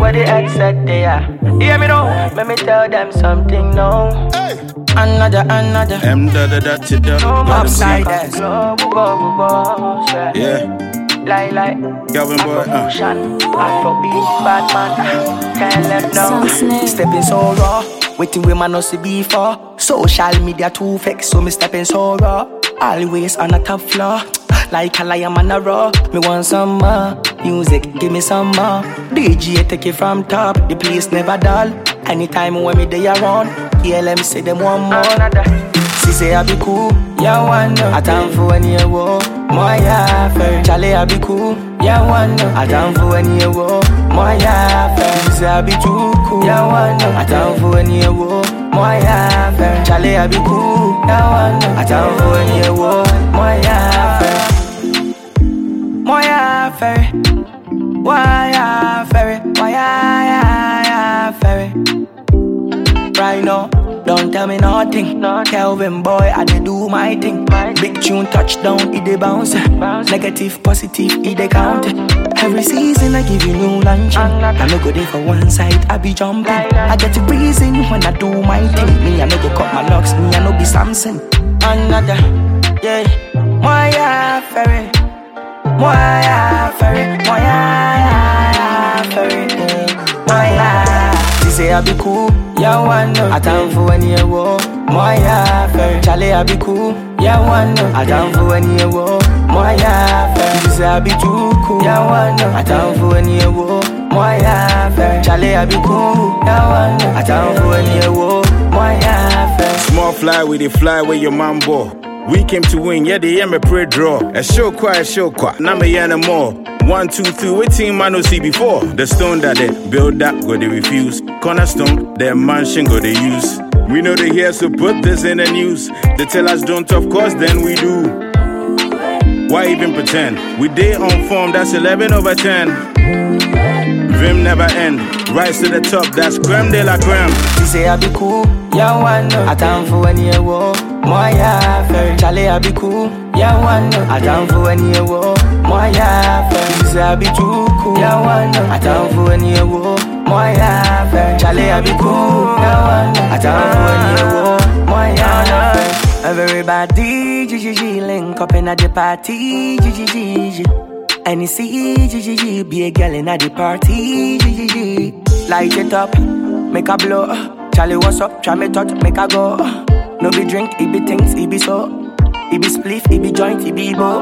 what the ex said they are. Hear me now, let me tell them something now. Another upside down. Yeah. Like Calvin boy, Afrobeat, bad man, can't let down. Stepping so raw, waiting with man no see before. Social media too fake, so me stepping so raw. Always on a top floor, like a lion man a raw. Me want some more music, give me some more. DJ take it from top, the place never dull. Anytime when me they around, yeah, let me say them one more. She say I be cool, yeah one no. I time for when you walk, more yeah fair. Charlie I be cool, yeah one no. I time for when you walk, more yeah fair. She say I be too cool, yeah one no. I time for when you walk, more yeah fair. Charlie I be cool, yeah one no. I time for when you walk, more yeah fair. More yeah fair. Why yeah fair? Why yeah fair? Right now. Don't tell me nothing. Calvin boy, I dey do my thing. Big tune touchdown, it dey bounce. Negative, positive, it dey count. Every season I give you new lunch. I no go there for one side, I be jumping. I get to breezing when I do my thing. Me, I no go cut my locks, me, I no be Samson. Another, yeah. Moya ferry, Moya ferry, Moya ferry, Moya. She say I be cool. Yeah, one no. I time for when you walk, more yeah fair. Charlie, I be cool. Yeah, one no. I time for when you walk, more yeah fair. She say I be too cool. Yeah, one no. I time for when you walk, more yeah fair. Charlie, I be cool. Yeah, one no. I time for when you walk, more yeah fair. Small fly with the fly where your man ball. We came to win, yeah, they me pray draw. A show qua, now me yana more. 1, 2, 3, what team I no see before? The stone that they build up, go they refuse. Cornerstone, their mansion go they use. We know they here, so put this in the news. They tell us don't, of course, then we do. Why even pretend? We day on form, that's 11 over 10. Vim never end, rise to the top, that's creme de la creme. She say I be cool, yeah one no. I time for when you walk, more yeah fair. Charlie I be cool, yeah one no. I time for when you walk, more yeah fair. She say I be too cool, yeah one no. I time for when you walk, more yeah fair. Charlie I be cool, yeah one no. I time for when you walk, more yeah fair. Everybody, GGG, link up in at the party, GGG. And you see, GGG, be a girl in at the party, GGG. Light it up, make a blow. Charlie, what's up? Try me touch, make a go. No be drink, it be things, it be so. It be spliff, it be joint, it be bo.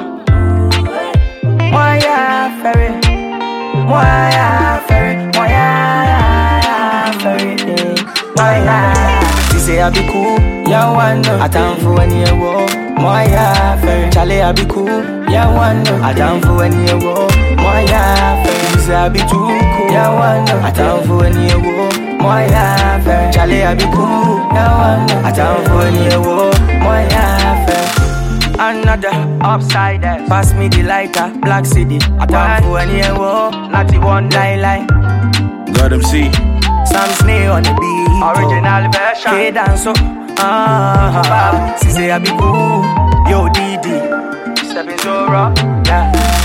Moya ferry, Moya ferry, Moya ferry, Moya. She say I be cool, yeah one no. I time for when you walk, Moya ferry. Charlie I be cool, yeah one no. I time for when you walk, Moya ferry. She say I be too cool, yeah one no. I time for when you walk, Moya ferry. Charlie I be cool, yeah one no. I time for when you walk, Moya ferry. Another upside down. Pass me the lighter, Black City. I time for when you walk, not the one lie. Got them see. Sam Snare on the beat. Original version. K-dance so. She say I be cool. Yo, DD. Stepping so raw. Yeah.